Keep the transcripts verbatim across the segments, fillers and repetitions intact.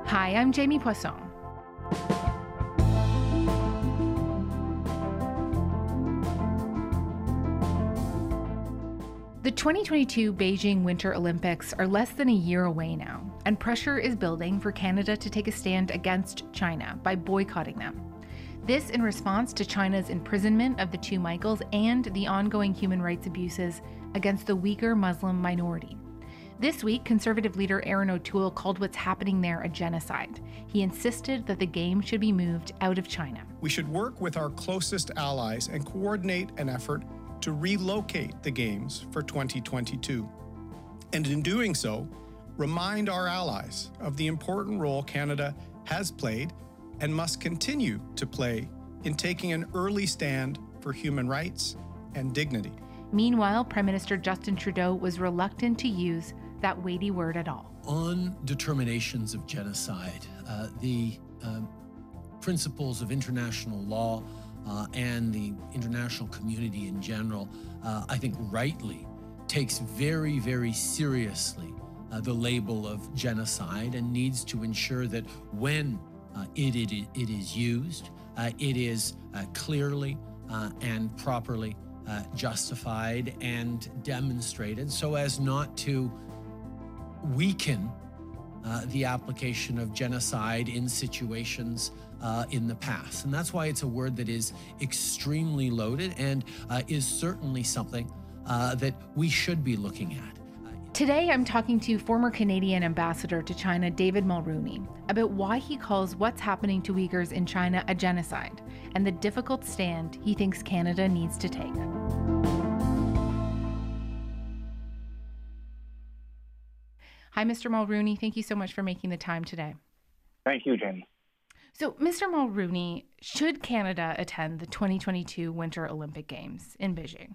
Hi, I'm Jamie Poisson. The twenty twenty-two Beijing Winter Olympics are less tuyhen a year away now, and pressure is building for Canada to take a stand against China by boycotting them. This in response to China's imprisonment of the two Michaels and the ongoing human rights abuses against the Uyghur Muslim minority. This week, Conservative leader Erin O'Toole called what's happening there a genocide. He insisted that the Games should be moved out of China. We should work with our closest allies and coordinate an effort to relocate the Games for twenty twenty-two. And in doing so, remind our allies of the important role Canada has played and must continue to play in taking an early stand for human rights and dignity. Meanwhile, Prime Minister Justin Trudeau was reluctant to use that weighty word at all. On determinations of genocide, uh, the uh, principles of international law uh, and the international community in general, uh, I think rightly, takes very, very seriously uh, the label of genocide and needs to ensure that when uh, it, it, it is used, uh, it is uh, clearly uh, and properly uh, justified and demonstrated so as not to weaken uh, the application of genocide in situations uh, in the past. And that's why it's a word that is extremely loaded and uh, is certainly something uh, that we should be looking at. Today, I'm talking to former Canadian ambassador to China, David Mulroney, about why he calls what's happening to Uyghurs in China a genocide and the difficult stand he thinks Canada needs to take. Hi, Mister Mulroney. Thank you so much for making the time today. Thank you, Jenny. So, Mister Mulroney, should Canada attend the twenty twenty-two Winter Olympic Games in Beijing?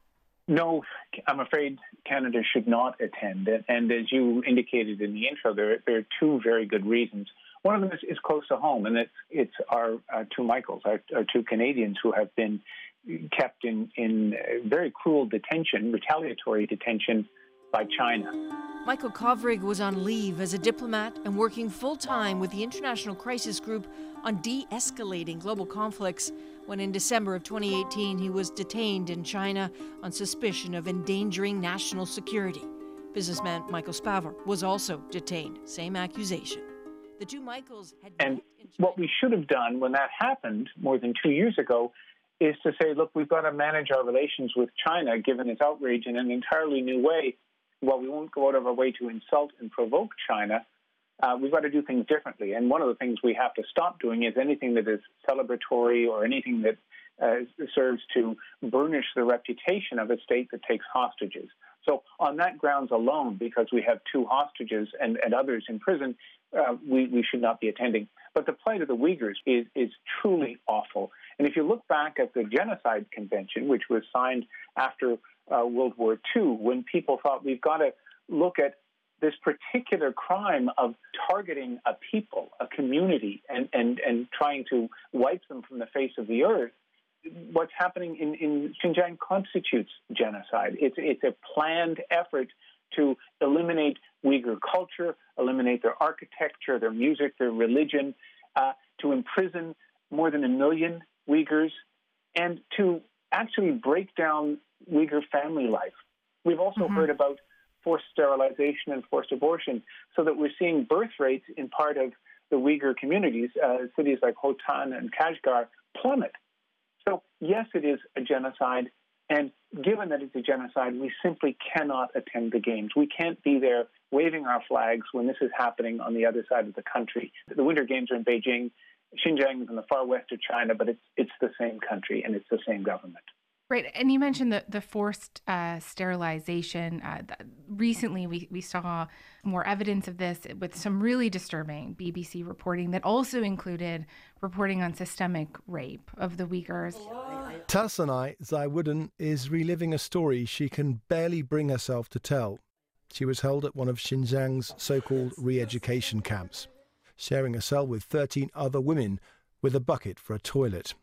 No, I'm afraid Canada should not attend. And as you indicated in the intro, there, there are two very good reasons. One of them is, is close to home, and it's, it's our uh, two Michaels, our, our two Canadians who have been kept in, in very cruel detention, retaliatory detention by China. Michael Kovrig was on leave as a diplomat and working full-time with the International Crisis Group on de-escalating global conflicts when in December of twenty eighteen he was detained in China on suspicion of endangering national security. Businessman Michael Spavor was also detained. Same accusation. The two Michaels had And what we should have done when that happened more than two years ago is to say, look, we've got to manage our relations with China, given its outrage, in an entirely new way. While we won't go out of our way to insult and provoke China, uh, we've got to do things differently. And one of the things we have to stop doing is anything that is celebratory or anything that uh, serves to burnish the reputation of a state that takes hostages. So on that grounds alone, because we have two hostages and, and others in prison, uh, we, we should not be attending. But the plight of the Uyghurs is, is truly awful. And if you look back at the Genocide Convention, which was signed after uh, World War Two, when people thought we've got to look at this particular crime of targeting a people, a community, and, and, and trying to wipe them from the face of the earth, what's happening in, in Xinjiang constitutes genocide. It's, it's a planned effort to eliminate Uyghur culture, eliminate their architecture, their music, their religion, uh, to imprison more than a million Uyghurs, and to actually break down Uyghur family life. We've also mm-hmm. heard about forced sterilization and forced abortion, so that we're seeing birth rates in part of the Uyghur communities, uh, cities like Hotan and Kashgar, plummet. So, yes, it is a genocide, and given that it's a genocide, we simply cannot attend the Games. We can't be there waving our flags when this is happening on the other side of the country. The Winter Games are in Beijing. Xinjiang is in the far west of China, but it's it's the same country and it's the same government. Right. And you mentioned the, the forced uh, sterilization. Uh, th- recently, we, we saw more evidence of this with some really disturbing B B C reporting that also included reporting on systemic rape of the Uyghurs. Tarsanai Zaiwudan is reliving a story she can barely bring herself to tell. She was held at one of Xinjiang's so-called re-education camps, sharing a cell with thirteen other women with a bucket for a toilet.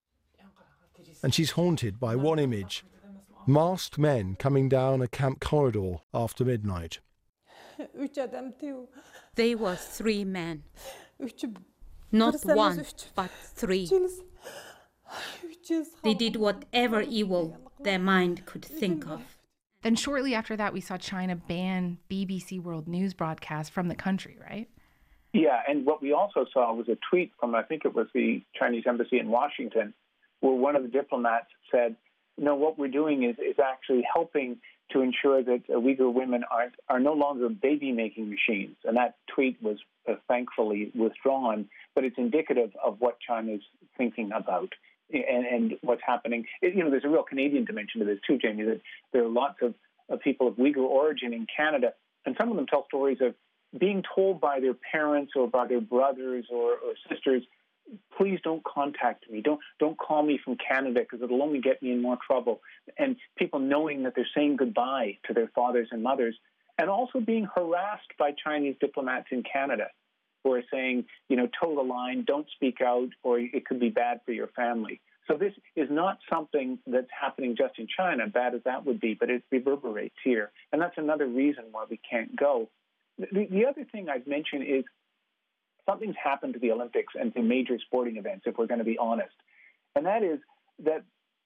And she's haunted by one image, masked men coming down a camp corridor after midnight. They were three men. Not one, but three. They did whatever evil their mind could think of. Then shortly after that, we saw China ban B B C World News broadcasts from the country, right? Yeah, and what we also saw was a tweet from, I think it was the Chinese embassy in Washington, where one of the diplomats said, no, what we're doing is, is actually helping to ensure that uh, Uyghur women are, are no longer baby-making machines. And that tweet was uh, thankfully withdrawn, but it's indicative of what China's thinking about and, and what's happening. It, you know, there's a real Canadian dimension to this too, Jamie, that there are lots of, of people of Uyghur origin in Canada, and some of them tell stories of being told by their parents or by their brothers or, or sisters, please don't contact me. Don't don't call me from Canada because it'll only get me in more trouble. And people knowing that they're saying goodbye to their fathers and mothers, and also being harassed by Chinese diplomats in Canada who are saying, you know, toe the line, don't speak out, or it could be bad for your family. So this is not something that's happening just in China, bad as that would be, but it reverberates here. And that's another reason why we can't go. The, the other thing I'd mention is something's happened to the Olympics and to major sporting events, if we're going to be honest. And that is that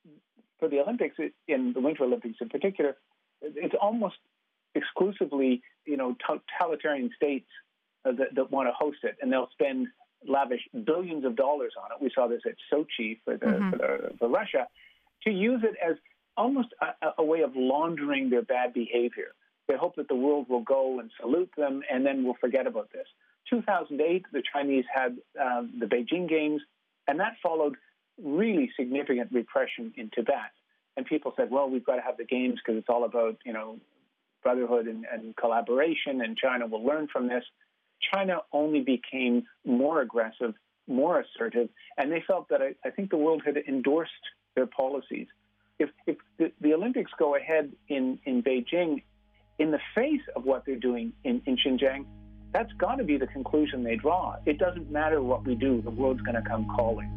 for the Olympics, in the Winter Olympics in particular, it's almost exclusively, you know, totalitarian states uh, that, that want to host it, and they'll spend lavish billions of dollars on it. We saw this at Sochi for, the, mm-hmm. for, the, for Russia, to use it as almost a, a way of laundering their bad behavior. They hope that the world will go and salute them, and then we'll forget about this. two thousand eight, the Chinese had um, the Beijing Games, and that followed really significant repression in Tibet. And people said, well, we've got to have the games because it's all about, you know, brotherhood and, and collaboration, and China will learn from this. China only became more aggressive, more assertive, and they felt that I, I think the world had endorsed their policies. If, if the, the Olympics go ahead in, in Beijing, in the face of what they're doing in, in Xinjiang, that's got to be the conclusion they draw. It doesn't matter what we do, the world's going to come calling.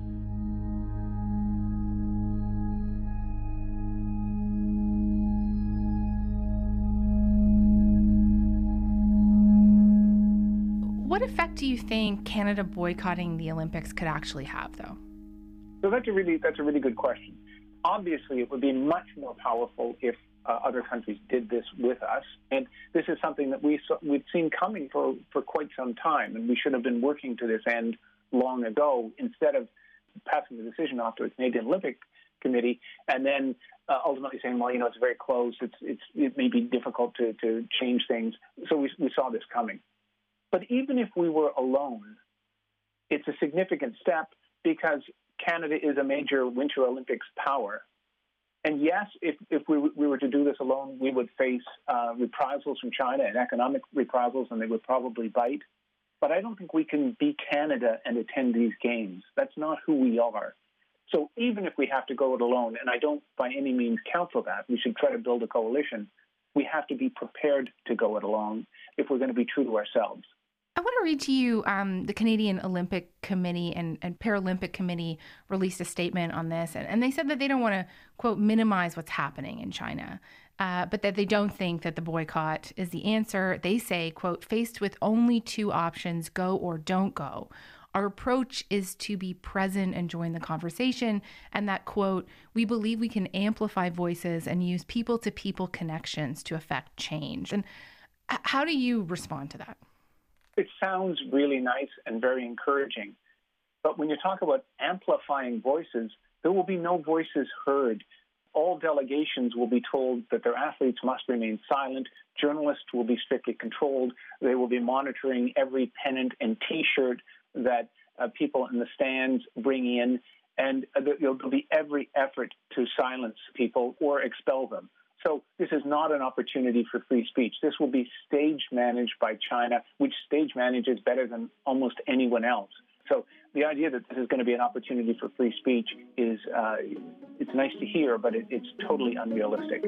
What effect do you think Canada boycotting the Olympics could actually have, though? So that's a really that's a really good question. Obviously, it would be much more powerful if uh, other countries did this with us, and this is something that we saw, we've seen coming for, for quite some time, and we should have been working to this end long ago instead of passing the decision off to the Canadian Olympic Committee and then uh, ultimately saying, well, you know, it's very close, it's it's it may be difficult to, to change things. So we we saw this coming. But even if we were alone, it's a significant step because Canada is a major Winter Olympics power. And yes, if, if we, we were to do this alone, we would face uh, reprisals from China and economic reprisals, and they would probably bite. But I don't think we can be Canada and attend these games. That's not who we are. So even if we have to go it alone, and I don't by any means counsel that, we should try to build a coalition, we have to be prepared to go it alone if we're going to be true to ourselves. I want to read to you, um, the Canadian Olympic Committee and, and Paralympic Committee released a statement on this, and, and they said that they don't want to, quote, minimize what's happening in China, uh, but that they don't think that the boycott is the answer. They say, quote, faced with only two options, go or don't go, our approach is to be present and join the conversation, and that, quote, we believe we can amplify voices and use people-to-people connections to affect change. And how do you respond to that? It sounds really nice and very encouraging. But when you talk about amplifying voices, there will be no voices heard. All delegations will be told that their athletes must remain silent. Journalists will be strictly controlled. They will be monitoring every pennant and T-shirt that uh, people in the stands bring in. And uh, there'll be every effort to silence people or expel them. So this is not an opportunity for free speech. This will be stage managed by China, which stage manages better than almost anyone else. So the idea that this is going to be an opportunity for free speech is, uh, it's nice to hear, but it, it's totally unrealistic.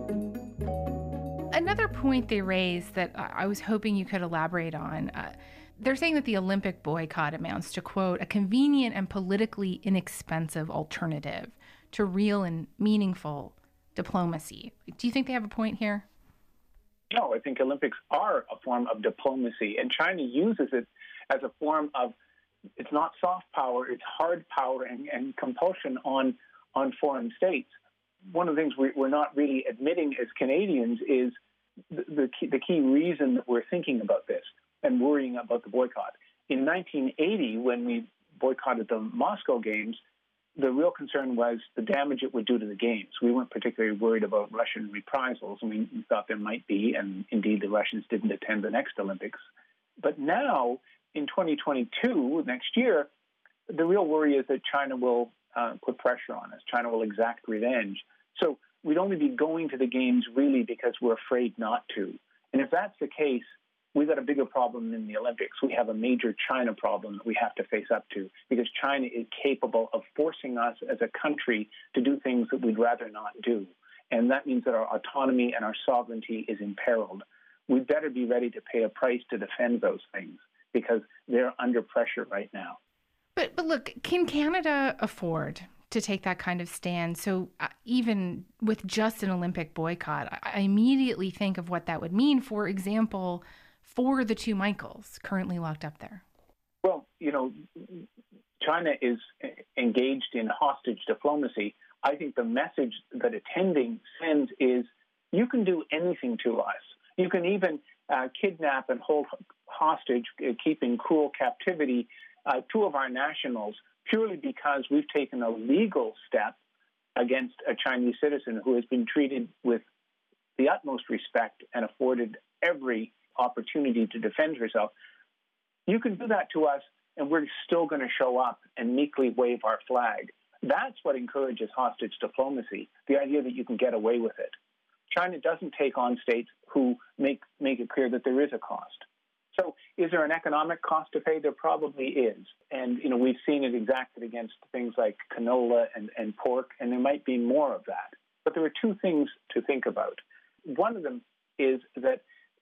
Another point they raised that I was hoping you could elaborate on, uh, They're saying that the Olympic boycott amounts to, quote, a convenient and politically inexpensive alternative to real and meaningful diplomacy. Do you think they have a point here? No, I think Olympics are a form of diplomacy, and China uses it as a form of, it's not soft power, it's hard power and, and compulsion on, on foreign states. One of the things we, we're not really admitting as Canadians is the, the, key, the key reason that we're thinking about this and worrying about the boycott. In nineteen eighty, when we boycotted the Moscow Games, the real concern was the damage it would do to the Games. We weren't particularly worried about Russian reprisals, and we thought there might be, and indeed the Russians didn't attend the next Olympics. But now, in twenty twenty-two, next year, the real worry is that China will uh, put pressure on us. China will exact revenge. So we'd only be going to the Games really because we're afraid not to. And if that's the case, we've got a bigger problem than the Olympics. We have a major China problem that we have to face up to because China is capable of forcing us as a country to do things that we'd rather not do. And that means that our autonomy and our sovereignty is imperiled. We'd better be ready to pay a price to defend those things because they're under pressure right now. But, but look, can Canada afford to take that kind of stand? So uh, even with just an Olympic boycott, I, I immediately think of what that would mean, for example, for the two Michaels currently locked up there. Well, you know, China is engaged in hostage diplomacy. I think the message that attending sends is you can do anything to us. You can even uh, kidnap and hold hostage, uh, keep in cruel captivity uh, two of our nationals purely because we've taken a legal step against a Chinese citizen who has been treated with the utmost respect and afforded every opportunity to defend herself. You can do that to us, and we're still going to show up and meekly wave our flag. That's what encourages hostage diplomacy, the idea that you can get away with it. China doesn't take on states who make, make it clear that there is a cost. So is there an economic cost to pay? There probably is. And, you know, we've seen it exacted against things like canola and, and pork, and there might be more of that. But there are two things to think about. One of them is that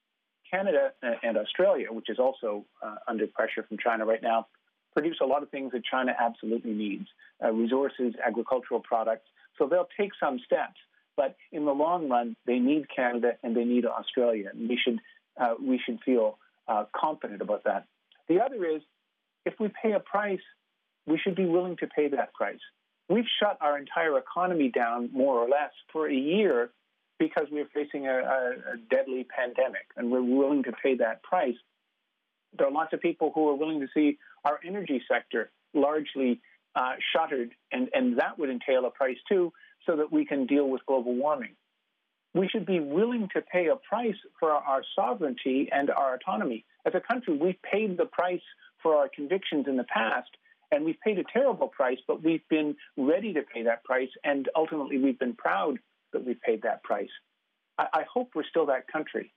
Canada and Australia, which is also uh, under pressure from China right now, produce a lot of things that China absolutely needs, uh, resources, agricultural products. So they'll take some steps. But in the long run, they need Canada and they need Australia. And we should, uh, we should feel uh, confident about that. The other is, if we pay a price, we should be willing to pay that price. We've shut our entire economy down, more or less, for a year because we're facing a, a, a deadly pandemic, and we're willing to pay that price. There are lots of people who are willing to see our energy sector largely uh, shuttered, and, and that would entail a price too, so that we can deal with global warming. We should be willing to pay a price for our sovereignty and our autonomy. As a country, we've paid the price for our convictions in the past, and we've paid a terrible price, but we've been ready to pay that price, and ultimately we've been proud that we've paid that price. I, I hope we're still that country.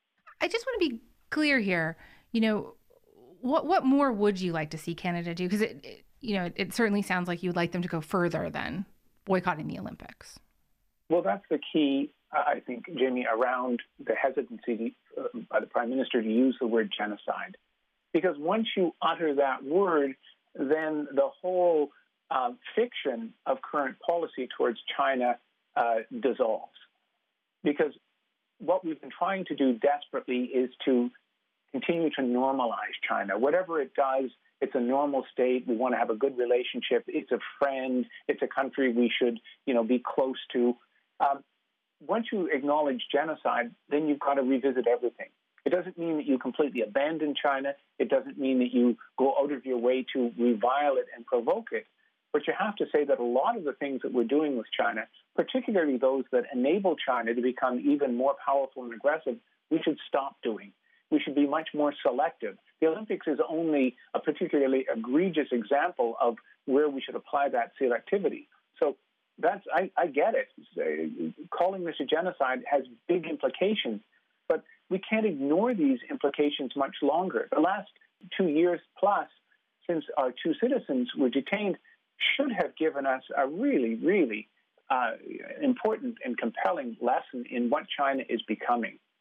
I just want to be clear here. You know, what what more would you like to see Canada do? Because it, it, you know, it, it certainly sounds like you'd like them to go further than boycotting the Olympics. Well, that's the key, uh, I think, Jamie, around the hesitancy uh, by the Prime Minister to use the word genocide. Because once you utter that word, then the whole uh, fiction of current policy towards China uh, dissolves. Because what we've been trying to do desperately is to continue to normalize China. Whatever it does, it's a normal state. We want to have a good relationship. It's a friend. It's a country we should, you know, be close to. Um, once you acknowledge genocide, then you've got to revisit everything. It doesn't mean that you completely abandon China. It doesn't mean that you go out of your way to revile it and provoke it. But you have to say that a lot of the things that we're doing with China, particularly those that enable China to become even more powerful and aggressive, we should stop doing. We should be much more selective. The Olympics is only a particularly egregious example of where we should apply that selectivity. So that's I, I get it. Calling this a genocide has big implications, but we can't ignore these implications much longer. The last two years plus since our two citizens were detained should have given us a really, really uh, important and compelling lesson in what China is becoming.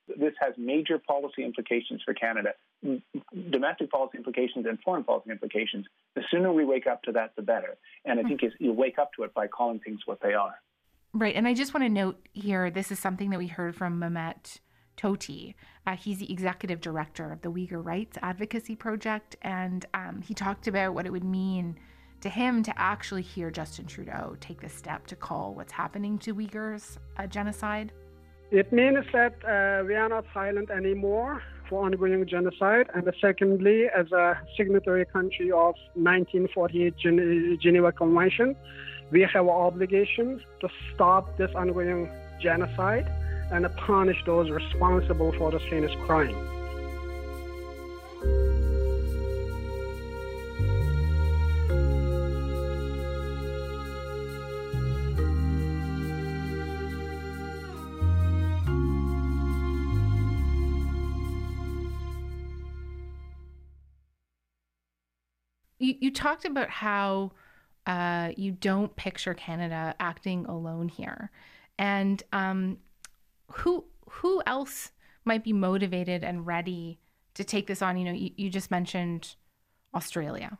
This has major policy implications for Canada, domestic policy implications and foreign policy implications. The sooner we wake up to that, the better. And I think you wake up to it by calling things what they are. Right. And I just want to note here, this is something that we heard from Mehmet Toti. Uh, he's the executive director of the Uyghur Rights Advocacy Project. And um, he talked about what it would mean to him to actually hear Justin Trudeau take this step to call what's happening to Uyghurs a genocide. It means that uh, we are not silent anymore for ongoing genocide. And secondly, as a signatory country of nineteen forty-eight Gen- Geneva Convention, we have an obligation to stop this ongoing genocide and punish those responsible for this heinous crime. You, you talked about how uh, you don't picture Canada acting alone here. And um, who who else might be motivated and ready to take this on? You know, you, you just mentioned Australia.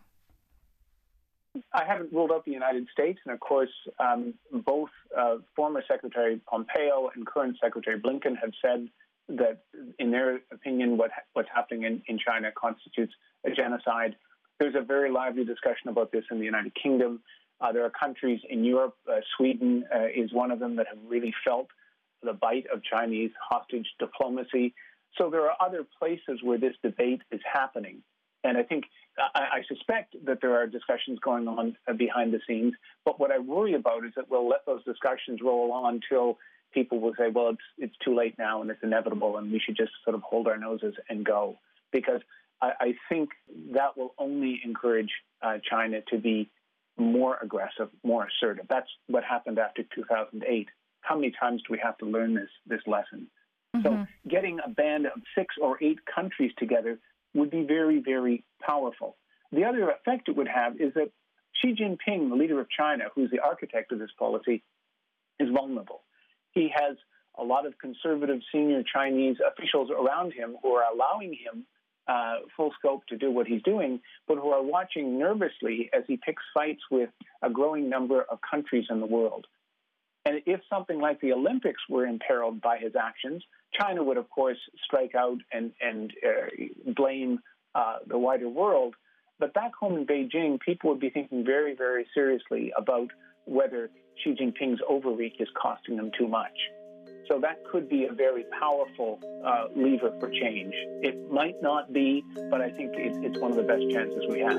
I haven't ruled out the United States. And of course, um, both uh, former Secretary Pompeo and current Secretary Blinken have said that, in their opinion, what what's happening in, in China constitutes a genocide. There's a very lively discussion about this in the United Kingdom. Uh, there are countries in Europe, uh, Sweden uh, is one of them, that have really felt the bite of Chinese hostage diplomacy. So there are other places where this debate is happening. And I think, I, I suspect that there are discussions going on uh, behind the scenes. But what I worry about is that we'll let those discussions roll on until people will say, well, it's, it's too late now and it's inevitable and we should just sort of hold our noses and go. Because I think that will only encourage uh, China to be more aggressive, more assertive. That's what happened after two thousand eight. How many times do we have to learn this this lesson? Mm-hmm. So getting a band of six or eight countries together would be very, very powerful. The other effect it would have is that Xi Jinping, the leader of China, who's the architect of this policy, is vulnerable. He has a lot of conservative senior Chinese officials around him who are allowing him Uh, full scope to do what he's doing, but who are watching nervously as he picks fights with a growing number of countries in the world. And if something like the Olympics were imperiled by his actions, China would, of course, strike out and, and uh, blame uh, the wider world. But back home in Beijing, people would be thinking very, very seriously about whether Xi Jinping's overreach is costing them too much. So that could be a very powerful uh, lever for change. It might not be, but I think it, it's one of the best chances we have.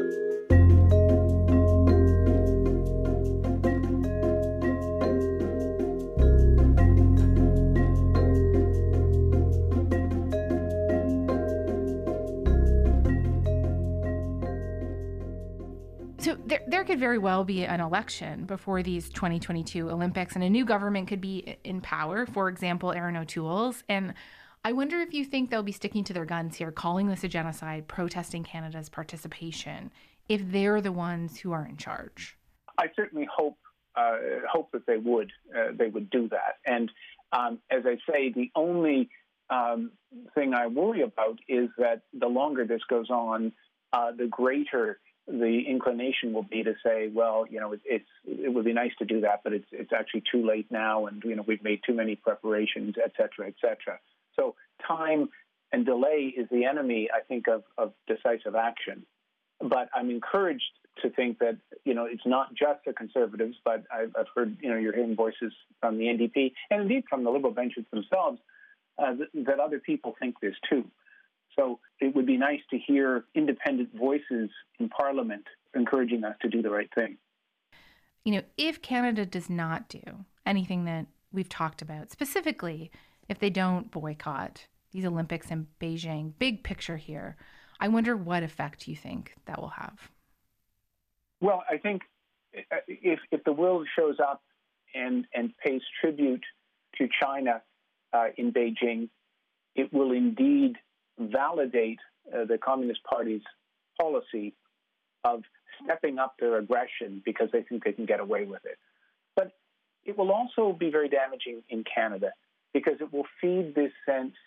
So there, there could very well be an election before these twenty twenty-two Olympics, and a new government could be in power, for example, Erin O'Toole's. And I wonder if you think they'll be sticking to their guns here, calling this a genocide, protesting Canada's participation, if they're the ones who are in charge. I certainly hope uh, hope that they would uh, they would do that. And um, as I say, the only um, thing I worry about is that the longer this goes on, uh, the greater the inclination will be to say, well, you know, it, it's it would be nice to do that, but it's it's actually too late now, and you know we've made too many preparations, et cetera, et cetera. So time and delay is the enemy, I think, of, of decisive action. But I'm encouraged to think that you know it's not just the Conservatives, but I've, I've heard you know you're hearing voices from the N D P and indeed from the Liberal benches themselves uh, th- that other people think this too. So it would be nice to hear independent voices in Parliament encouraging us to do the right thing. You know, if Canada does not do anything that we've talked about, specifically if they don't boycott these Olympics in Beijing, big picture here, I wonder what effect you think that will have. Well, I think if if the world shows up and, and pays tribute to China uh, in Beijing, it will indeed validate uh, the Communist Party's policy of stepping up their aggression because they think they can get away with it. But it will also be very damaging in Canada because it will feed this sense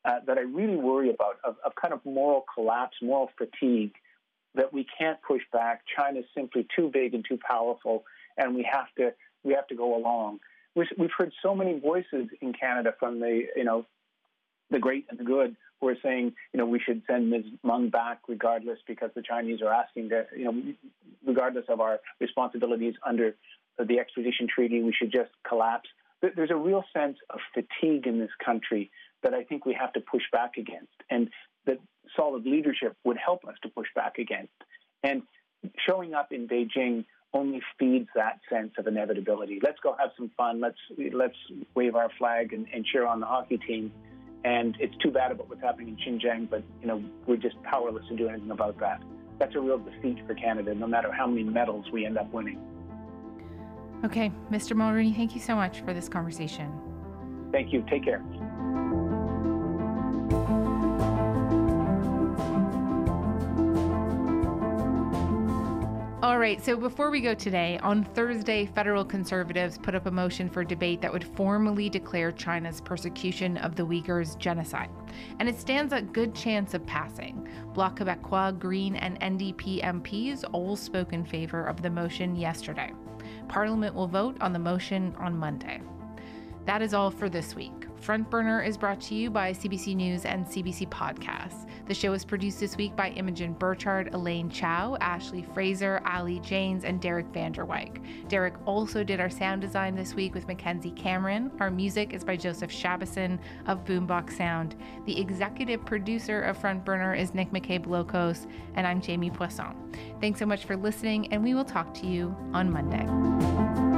uh, that I really worry about, of, of kind of moral collapse, moral fatigue, that we can't push back. China's simply too big and too powerful, and we have to we have to go along. We've heard so many voices in Canada from the, you know, the great and the good who are saying, you know, we should send Miz Meng back regardless because the Chinese are asking that, you know, regardless of our responsibilities under the extradition treaty, we should just collapse. There's a real sense of fatigue in this country that I think we have to push back against, and that solid leadership would help us to push back against. And showing up in Beijing only feeds that sense of inevitability. Let's go have some fun. Let's let's wave our flag and, and cheer on the hockey team. And it's too bad about what's happening in Xinjiang, but you know we're just powerless to do anything about that. That's a real defeat for Canada, no matter how many medals we end up winning. Okay, Mister Mulroney, thank you so much for this conversation. Thank you. Take care. All right, so before we go today, on Thursday, federal conservatives put up a motion for debate that would formally declare China's persecution of the Uyghurs genocide. And it stands a good chance of passing. Bloc Québécois, Green, and N D P M Ps all spoke in favor of the motion yesterday. Parliament will vote on the motion on Monday. That is all for this week. Front Burner is brought to you by C B C News and C B C Podcasts. The show is produced this week by Imogen Burchard, Elaine Chow, Ashley Fraser, Ali Janes, and Derek Vanderwyk. Derek also did our sound design this week with Mackenzie Cameron. Our music is by Joseph Shabison of Boombox Sound. The executive producer of Front Burner is Nick McCabe-Locos, and I'm Jamie Poisson. Thanks so much for listening, and we will talk to you on Monday.